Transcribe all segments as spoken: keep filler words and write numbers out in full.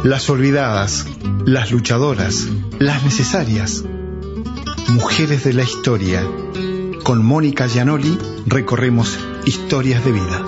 Las olvidadas, las luchadoras, las necesarias. Mujeres de la historia. Con Mónica Gianoli recorremos historias de vida.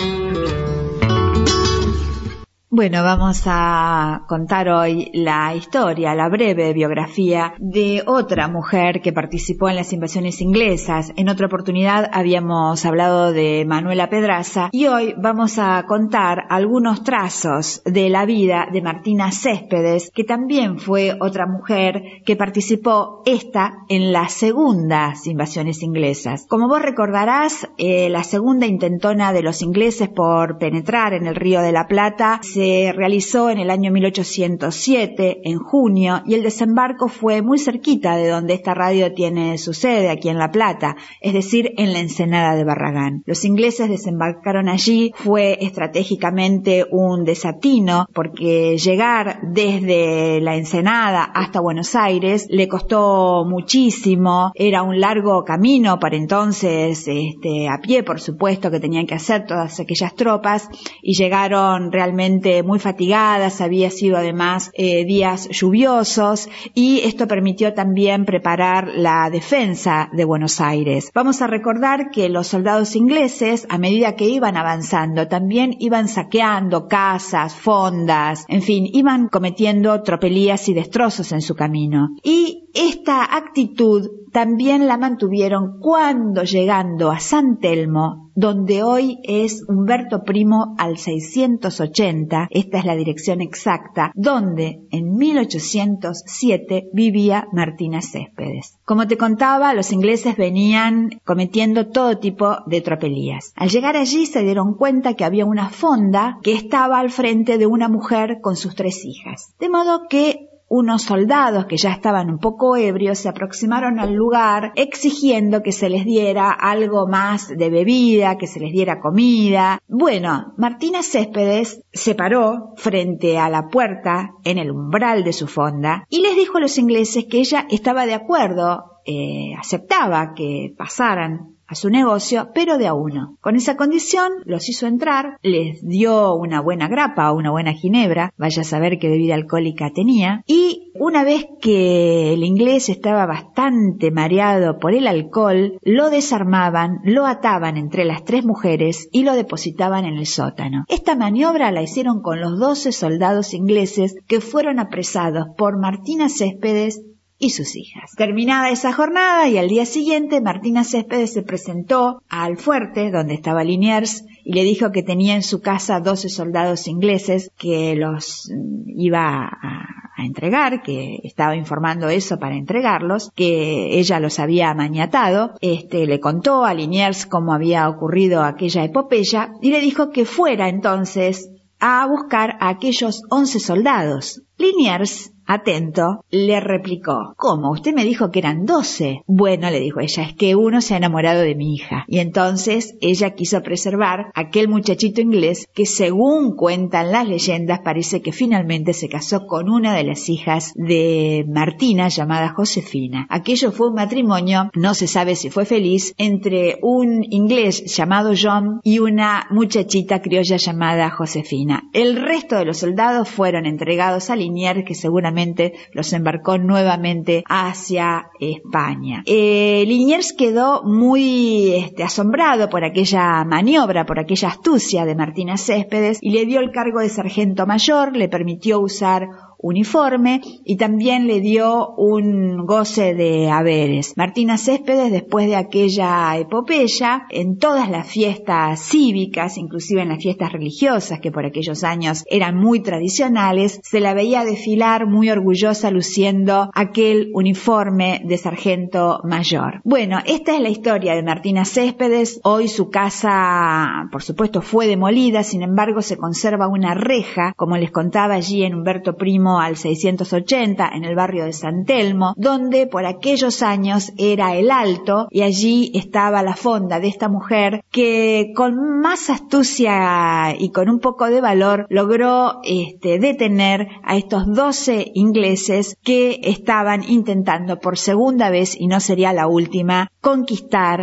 Bueno, vamos a contar hoy la historia, la breve biografía de otra mujer que participó en las invasiones inglesas. En otra oportunidad habíamos hablado de Manuela Pedraza y hoy vamos a contar algunos trazos de la vida de Martina Céspedes, que también fue otra mujer que participó esta en las segundas invasiones inglesas. Como vos recordarás, eh, la segunda intentona de los ingleses por penetrar en el Río de la Plata se Se realizó en el año mil ochocientos siete, en junio, y el desembarco fue muy cerquita de donde esta radio tiene su sede, aquí en La Plata, es decir, en la Ensenada de Barragán. Los ingleses desembarcaron allí, fue estratégicamente un desatino, porque llegar desde la Ensenada hasta Buenos Aires le costó muchísimo, era un largo camino para entonces, este, a pie por supuesto, que tenían que hacer todas aquellas tropas, y llegaron realmente muy fatigadas, había sido además eh, días lluviosos, y esto permitió también preparar la defensa de Buenos Aires. Vamos a recordar que los soldados ingleses, a medida que iban avanzando, también iban saqueando casas, fondas, en fin, iban cometiendo tropelías y destrozos en su camino. Y esta actitud también la mantuvieron cuando, llegando a San Telmo, donde hoy es Humberto Primo al seiscientos ochenta, esta es la dirección exacta, donde en mil ochocientos siete vivía Martina Céspedes. Como te contaba, los ingleses venían cometiendo todo tipo de tropelías. Al llegar allí se dieron cuenta que había una fonda que estaba al frente de una mujer con sus tres hijas. De modo que unos soldados que ya estaban un poco ebrios se aproximaron al lugar exigiendo que se les diera algo más de bebida, que se les diera comida. Bueno, Martina Céspedes se paró frente a la puerta en el umbral de su fonda y les dijo a los ingleses que ella estaba de acuerdo, eh, aceptaba que pasaran a su negocio, pero de a uno. Con esa condición los hizo entrar, les dio una buena grapa o una buena ginebra, vaya a saber qué bebida alcohólica tenía, y una vez que el inglés estaba bastante mareado por el alcohol, lo desarmaban, lo ataban entre las tres mujeres y lo depositaban en el sótano. Esta maniobra la hicieron con los doce soldados ingleses que fueron apresados por Martina Céspedes y sus hijas. Terminada esa jornada y al día siguiente, Martina Céspedes se presentó al fuerte donde estaba Liniers y le dijo que tenía en su casa doce soldados ingleses que los iba a, a entregar, que estaba informando eso para entregarlos, que ella los había amaniatado. Este, le contó a Liniers cómo había ocurrido aquella epopeya y le dijo que fuera entonces a buscar a aquellos once soldados. Liniers, atento, le replicó: ¿cómo? Usted me dijo que eran doce. Bueno, le dijo ella, es que uno se ha enamorado de mi hija. Y entonces ella quiso preservar a aquel muchachito inglés que, según cuentan las leyendas, parece que finalmente se casó con una de las hijas de Martina, llamada Josefina. Aquello fue un matrimonio, no se sabe si fue feliz, entre un inglés llamado John y una muchachita criolla llamada Josefina. El resto de los soldados fueron entregados a Liniers, que seguramente los embarcó nuevamente hacia España. Eh, Liniers quedó muy este, asombrado por aquella maniobra, por aquella astucia de Martina Céspedes, y le dio el cargo de sargento mayor, le permitió usar uniforme y también le dio un goce de haberes. Martina Céspedes, después de aquella epopeya, en todas las fiestas cívicas, inclusive en las fiestas religiosas, que por aquellos años eran muy tradicionales, se la veía desfilar muy orgullosa luciendo aquel uniforme de sargento mayor. Bueno, esta es la historia de Martina Céspedes. Hoy su casa, por supuesto, fue demolida, sin embargo se conserva una reja, como les contaba, allí en Humberto Primo al seiscientos ochenta, en el barrio de San Telmo, donde por aquellos años era el Alto, y allí estaba la fonda de esta mujer que con más astucia y con un poco de valor logró este, detener a estos doce ingleses que estaban intentando por segunda vez, y no sería la última, conquistar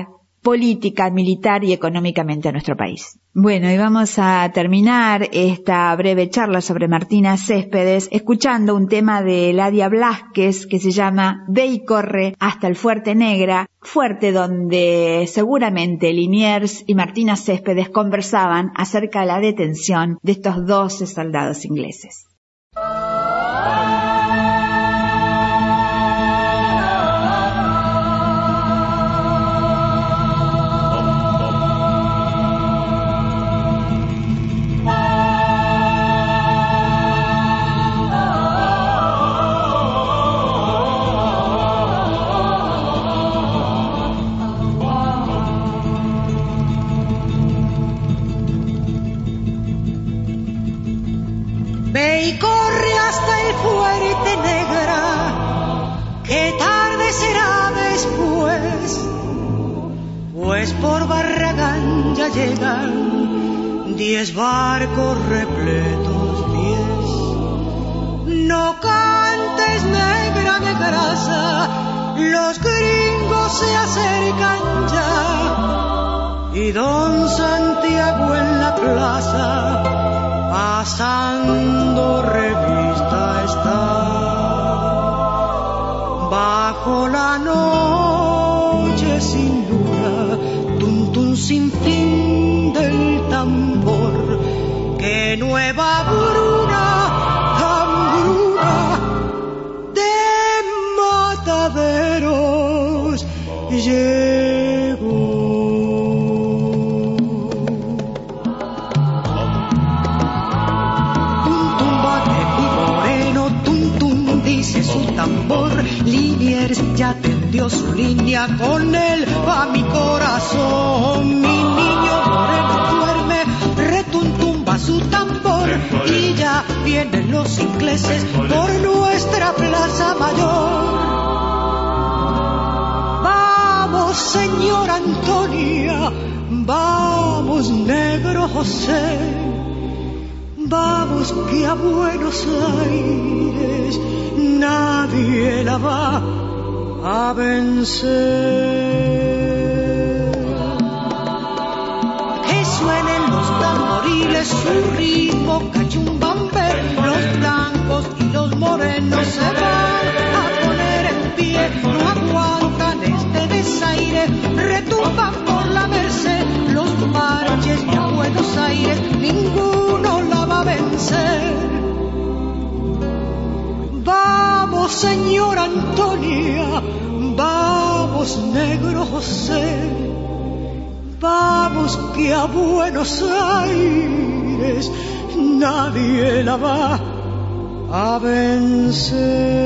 política, militar y económicamente a nuestro país. Bueno, y vamos a terminar esta breve charla sobre Martina Céspedes escuchando un tema de Eladia Blasquez que se llama Ve y corre hasta el Fuerte Negra, fuerte donde seguramente Liniers y Martina Céspedes conversaban acerca de la detención de estos doce soldados ingleses. Ve y corre hasta el Fuerte Negra, que tarde será después, pues por Barragán ya llegan diez barcos repletos, diez. No cantes, negra de grasa, los gringos se acercan ya, y don Santiago en la plaza pasando revista está. Bajo la noche sin luna, tum tum sin fin del tambor, que nueva bruna, hambruna de mataderos llegó. Su tambor, Liniers ya tendió su línea, con él va mi corazón. Mi niño moreno duerme, retumtumba su tambor, y ya vienen los ingleses por nuestra plaza mayor. Vamos, señora Antonia, vamos, negro José, vamos que a Buenos Aires nadie la va a vencer. Que suenen los tamboriles, su ritmo cachumbambe, los blancos y los morenos se van a poner en pie, no aguantan este desaire, retumban por la Merced, los marches y a Buenos Aires ninguno la va a vencer. Vamos, señora Antonia, vamos, negro José, vamos que a Buenos Aires nadie la va a vencer.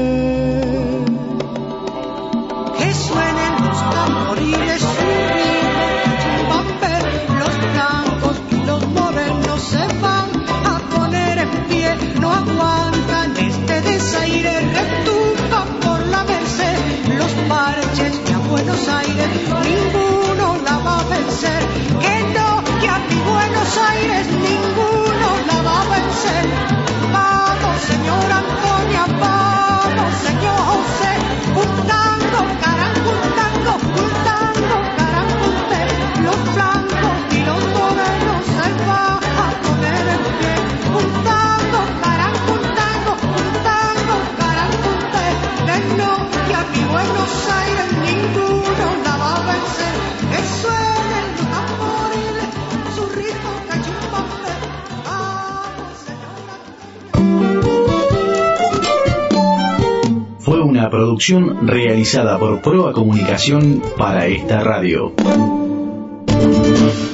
Que suenen los tamboriles, su ritmo cachumbambe, los blancos y los morenos se van a poner en pie, no aguantan este desaire, retumban por la Merced, los marches y a Buenos Aires ninguno la va a vencer. Que no, que a mi Buenos Aires ninguno la va a vencer. Vamos, señora Antonia, vamos, señor José, un tango, carango, un tango, un tango, carango, usted, los blancos y los morenos se van a poner en pie, un tango, carango, un tango, un tango, carango, usted, que no, que a mi Buenos Aires ninguno la va a vencer. Que suenen los tamboriles, su ritmo cachumbambe, vamos, señora. Fue una producción realizada por Proa Comunicación para esta radio.